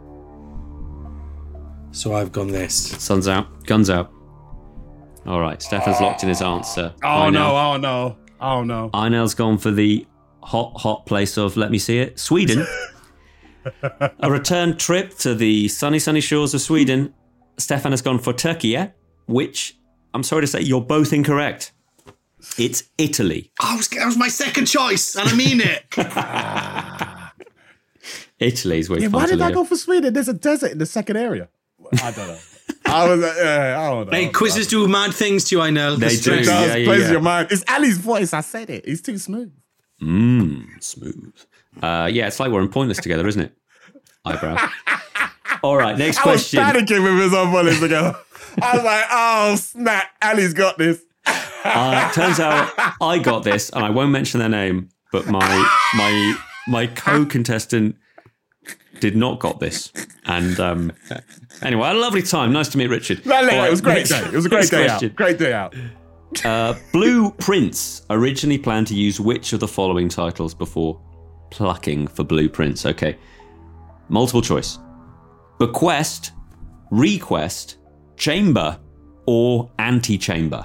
So I've gone this. Sun's out, guns out. All right, Stefan's locked in his answer. Oh no. Einel's gone for the hot place of, let me see it, Sweden. A return trip to the sunny shores of Sweden. Stefan has gone for Turkey, which, I'm sorry to say, you're both incorrect. It's Italy. That was my second choice, and I mean it. Italy's where you why find did I Talia. go for Sweden? There's a desert in the second area. I don't know. I was like, I don't know. Hey, quizzes do mad things to you, I know. They do. It does, Yeah, plays yeah. your mind. It's Ali's voice. I said it. He's too smooth. Smooth. Yeah, it's like we're in Pointless together, isn't it? Eyebrow. All right, next I was question. panicking with his own voice ago. I was like, oh, snap. Ali's got this. Turns out I got this, and I won't mention their name, but my co-contestant did not got this. And anyway, I had a lovely time. Nice to meet Richard. No, All right, it was a great day. It was a great next day question. out. Great day out. Blue Prince originally planned to use which of the following titles before plucking for Blue Prince? Okay. Multiple choice. Bequest, Request, Chamber, or Anti-Chamber?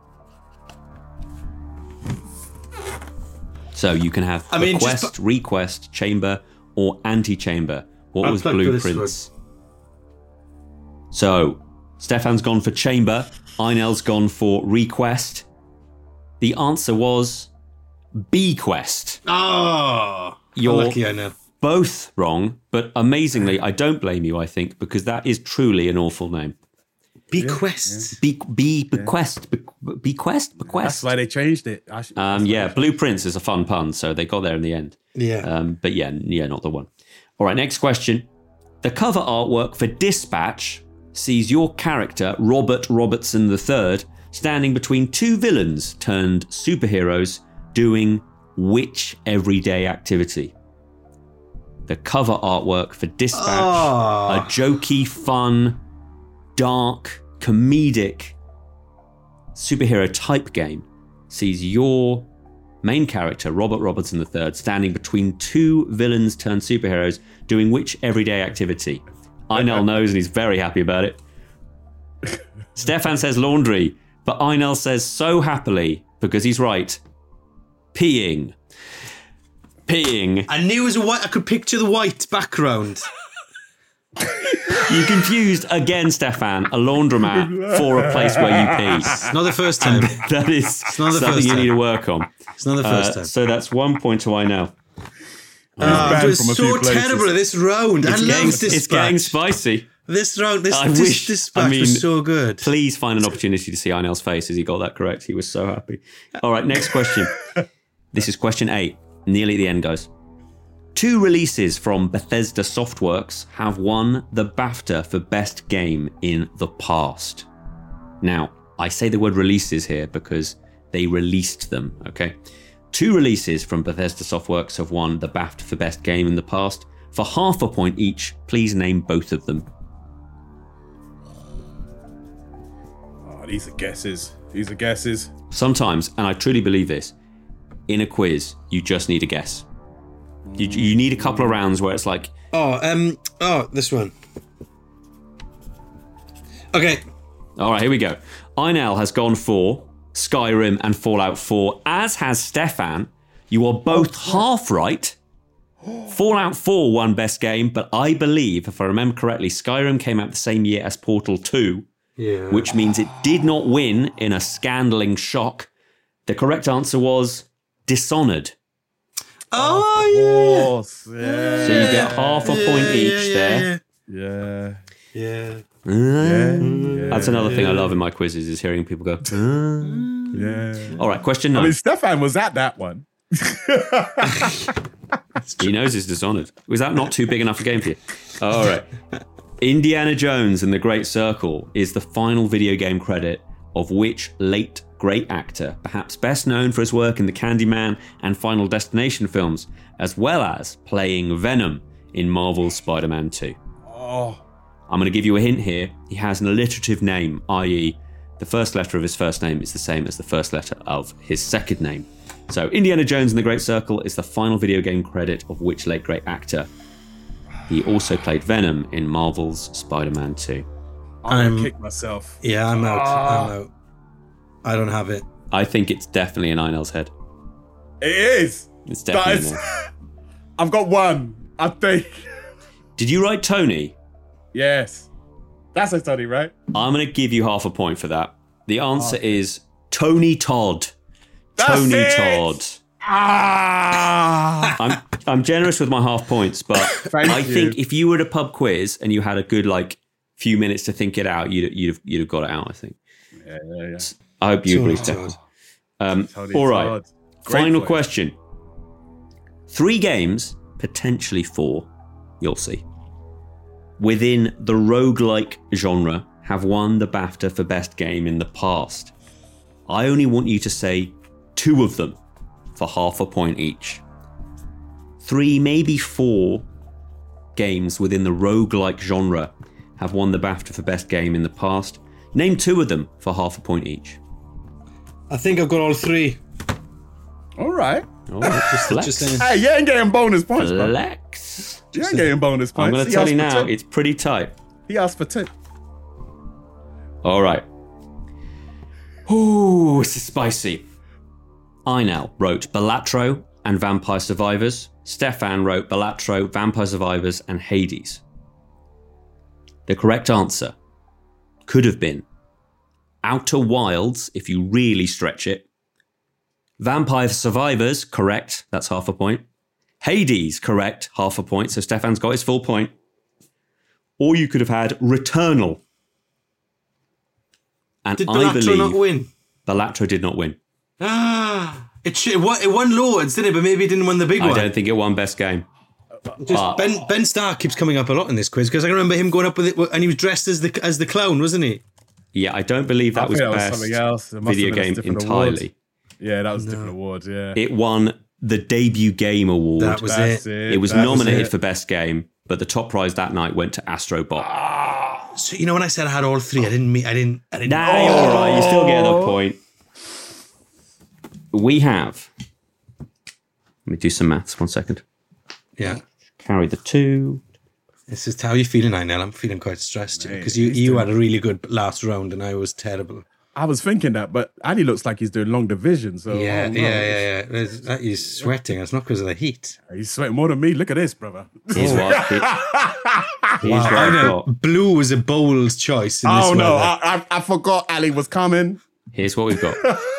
So you can have Bequest, Request, Chamber, or Anti-Chamber. What was Blue Prince? So, Stefan's gone for Chamber. Einel's gone for Request. The answer was Bequest. Oh, You're lucky I know. both wrong, but amazingly, I don't blame you, I think, because that is truly an awful name. Bequest. Bequest. That's why they changed it. Blue Prince is a fun pun, so they got there in the end. Yeah. But yeah, not the one. All right, next question. The cover artwork for Dispatch sees your character, Robert Robertson III, standing between two villains turned superheroes doing which everyday activity? The cover artwork for Dispatch, a jokey, fun, dark, comedic superhero type game, sees your main character, Robert Robertson III, standing between two villains turned superheroes doing which everyday activity? Einel knows and he's very happy about it. Stefan says laundry, but Einel says so happily, because he's right, peeing. I knew it was a white. I could picture the white background. You confused again, Stefan, a laundromat for a place where you pee. It's not the first time. That is not the something first you time. need to work on. It's not the first time. So that's 1 point to Einel. It was from a so few places. terrible this round. I love Dispatch. It's getting spicy. This round, this I wish- Dispatch was so good. Please find an opportunity to see Einel's face as he got that correct. He was so happy. All right, next question. This is question 8. Nearly at the end, guys. 2 releases from Bethesda Softworks have won the BAFTA for Best Game in the past. Now, I say the word releases here because they released them, okay? 2 releases from Bethesda Softworks have won the BAFTA for Best Game in the past. For half a point each, please name both of them. Oh, these are guesses. These are guesses. Sometimes, and I truly believe this, in a quiz, you just need a guess. You need a couple of rounds where it's like... this one. Okay. All right, here we go. Einel has gone for Skyrim and Fallout 4, as has Stefan. You are both half right. Fallout 4 won Best Game, but I believe, if I remember correctly, Skyrim came out the same year as Portal 2, which means it did not win in a scandalling shock. The correct answer was Dishonored. Oh, So you get half a point each there. Yeah. That's another thing I love in my quizzes is hearing people go, Yeah. All right, question 9. I mean, Stefan was at that one. He knows he's Dishonored. Was that not too big enough a game for you? All right. Indiana Jones and the Great Circle is the final video game credit of which late great actor, perhaps best known for his work in the Candyman and Final Destination films, as well as playing Venom in Marvel's Spider-Man 2. Oh. I'm going to give you a hint here. He has an alliterative name, i.e. the first letter of his first name is the same as the first letter of his second name. So Indiana Jones and the Great Circle is the final video game credit of which late great actor. He also played Venom in Marvel's Spider-Man 2. I'm going to kick myself. Yeah, I'm out. I'm out. I don't have it. I think it's definitely in Einel's head. It is. It's definitely in That there. is. I've got one, I think. Did you write Tony? Yes. That's a Tony, right? I'm going to give you half a point for that. The answer is Tony Todd. That's Tony it! Todd. I'm generous with my half points, but I think if you were at a pub quiz and you had a good few minutes to think it out, you'd have got it out. I think. Yeah. I hope you agree, Steph. All right. Final question. 3 games, potentially 4, you'll see, within the roguelike genre have won the BAFTA for best game in the past. I only want you to say 2 of them for half a point each. 3, maybe 4 games within the roguelike genre have won the BAFTA for best game in the past. Name 2 of them for half a point each. I think I've got all 3. All right. Oh, just hey, you ain't getting bonus points, bro. Flex. You ain't getting bonus points. I'm going to tell you now, it's pretty tight. He asked for 2. All right. Ooh, this is spicy. Einel wrote Balatro and Vampire Survivors. Stefan wrote Balatro, Vampire Survivors, and Hades. The correct answer could have been Outer Wilds, if you really stretch it. Vampire Survivors, correct. That's half a point. Hades, correct. Half a point. So Stefan's got his full point. Or you could have had Returnal. And did I believe not win? Balatro did not win. It won loads, didn't it? But maybe it didn't win the big one. I don't think it won best game. Ben Stark keeps coming up a lot in this quiz because I can remember him going up with it, and he was dressed as the clown, wasn't he? Yeah, I don't believe that was best something else. video game entirely. Award. Yeah, that was a different award, yeah. It won the debut game award. That was it. It was nominated for best game, but the top prize that night went to Astrobot. So when I said I had all 3, I didn't. Nah, you're all right. You still get the point. We have. Let me do some maths. 1 second. Yeah. Carry the 2. This is how you feeling, Einel. I'm feeling quite stressed because you had a really good last round and I was terrible. I was thinking that, but Ali looks like he's doing long division. So yeah. He's sweating. It's not because of the heat. He's sweating more than me. Look at this, brother. Here's what I've got. Blue was a bold choice. In this no, weather. I forgot Ali was coming. Here's what we've got.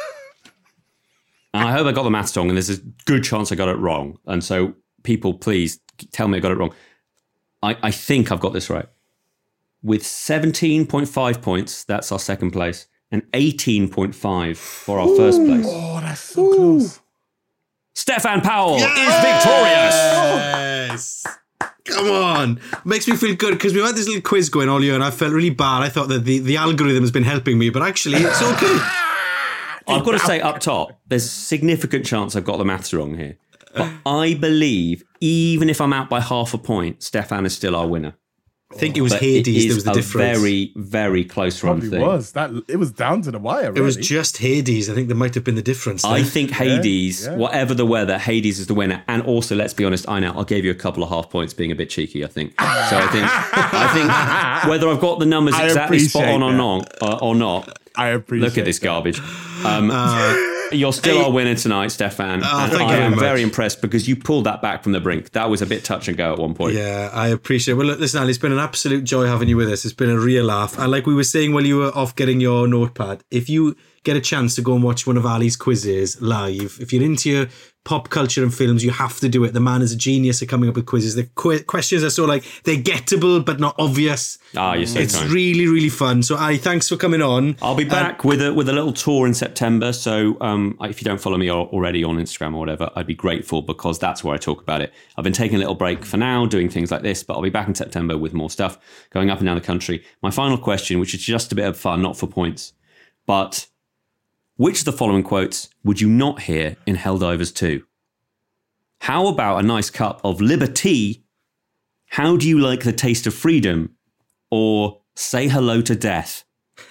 And I hope I got the maths wrong, and there's a good chance I got it wrong. And so people, please tell me I got it wrong. I think I've got this right. With 17.5 points, that's our second place, and 18.5 for our first place. Oh, that's so close. Stefan Powell is victorious. Yes. Come on. Makes me feel good because we've had this little quiz going all year and I felt really bad. I thought that the algorithm has been helping me, but actually it's okay. I've got to say up top, there's a significant chance I've got the maths wrong here. But I believe, even if I'm out by half a point, Stefan is still our winner. I think it was Hades that was the difference. Very, very close run thing. It was down to the wire, really. It was just Hades. I think there might have been the difference there. I think Hades, whatever the weather, Hades is the winner. And also, let's be honest, I gave you a couple of half points being a bit cheeky, I think. So I think whether I've got the numbers exactly spot on or not, I appreciate look at this garbage. You're still our winner tonight, Stefan. And I am very impressed because you pulled that back from the brink. That was a bit touch and go at one point. Yeah, I appreciate it. Well, look, listen, Ali, it's been an absolute joy having you with us. It's been a real laugh. And like we were saying while you were off getting your notepad, if you get a chance to go and watch one of Ali's quizzes live, if you're into your pop culture and films, you have to do it. The man is a genius at coming up with quizzes. The questions are so they're gettable but not obvious. You're so It's kind. really, really fun. So Ali, thanks for coming on. I'll be back with a little tour in September. So if you don't follow me already on Instagram or whatever, I'd be grateful because that's where I talk about it. I've been taking a little break for now, doing things like this, but I'll be back in September with more stuff, going up and down the country. My final question, which is just a bit of fun, not for points, but which of the following quotes would you not hear in Helldivers 2? How about a nice cup of Liberty? How do you like the taste of freedom? Or say hello to death?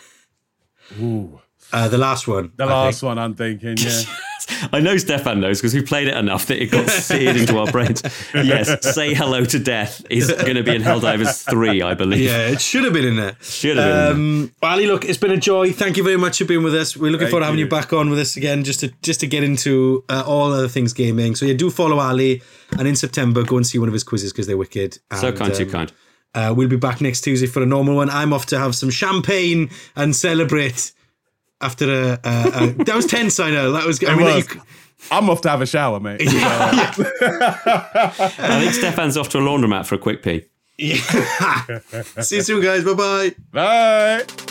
Ooh. The last one. The last one, I'm thinking, yeah. I know Stefan knows because we played it enough that it got seared into our brains. Yes, say hello to death is going to be in Helldivers 3, I believe. Yeah, it should have been in there. Should have been. Ali, look, it's been a joy. Thank you very much for being with us. We're looking forward to having you back on with us again, just to get into all other things gaming. So do follow Ali, and in September go and see one of his quizzes because they're wicked. And, so kind, too kind. We'll be back next Tuesday for a normal one. I'm off to have some champagne and celebrate after that was tense. I know that was. I'm off to have a shower, mate. I think Stefan's off to a laundromat for a quick pee. Yeah. See you soon, guys. Bye-bye. Bye.